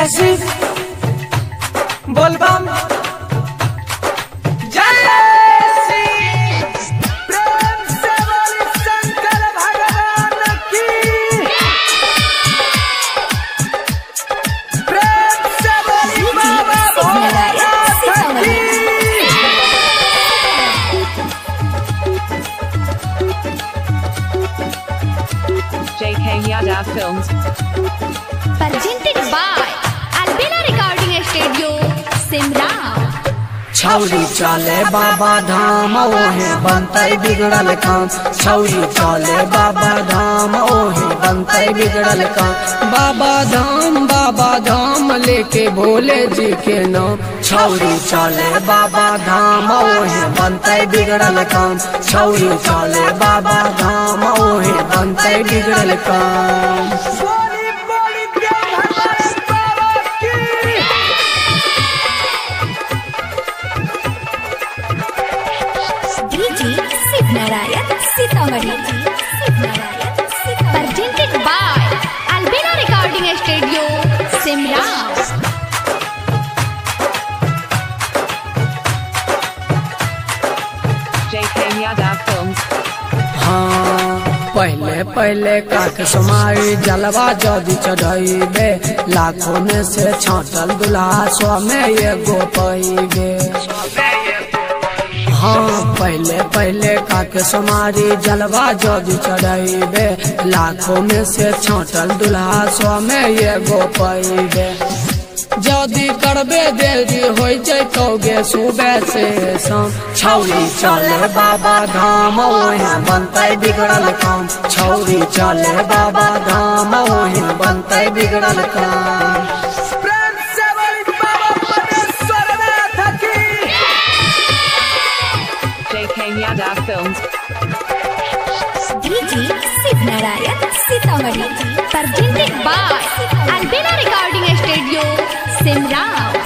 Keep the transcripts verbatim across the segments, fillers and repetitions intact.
जय श्री बोलबम जय श्री प्रेम से बोली शंकर भगवान की प्रेम से बोली बाबा भोलेनाथ की J K Yadav Films. presented by Albina Recording Studio, Simran. छौरी चले बाबा धाम ओहे बनते बिगड़ल काम। छौरी चले बाबा धाम ओहे बनते बिगड़ल काम। बाबा धाम बाबा धाम लेके भोले जी के नाम। छौरी चले बाबा धाम ओहे बनते बिगड़ल काम। छौरी चले बाबा धाम ओहे बनते बिगड़ल काम। D J Siv Narayan Sitamarhi. Presented by Albina Recording Studio, Simran. J K Yadav Films. हाँ पहले पहले काक समाई जलवा जदि चढ़ाइबे लाखों में से छाटल दुल्हा सौ में एगो पैबे। हाँ पहले पहले काके समारी जलवा जदि चढ़ाइबे लाखों में से छाटल दुल्हा सौ में एगो पैबे। जदि करबे देरी हो जैतोगे सुबह से शाम। छौरी चले बाबा धाम ओहे बनते बिगड़ल काम। छौरी चले बाबा धाम ओहे बनते बिगड़ल काम। J K Yadav Films. D J Siv Narayan Sitamarhi. Presented by Albina Recording Studio, Simran.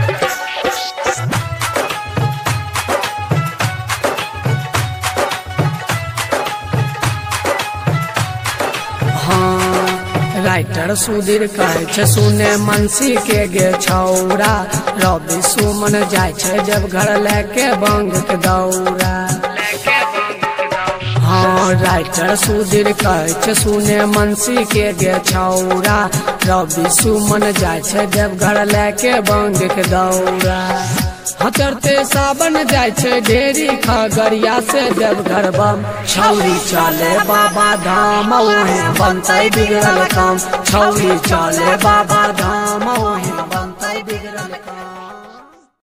हाँ राइटर सुधीर कहे छे सुने मनसी के गे छौरा। रवि सुमन जाय छे जब घर लेके बंग के दौरा। हाँ राइटर सुधीर कहे छे सुने मनसी के गे छौरा। रवि सुमन जाय छे जब घर लेके बंग के दौरा। हचरते सावन जाय छे ढेरी खगड़िया से जब घर बम। छौरी चले बाबा धाम ओहे बनते बिगड़ल काम। छौरी चले बाबा धाम ओहे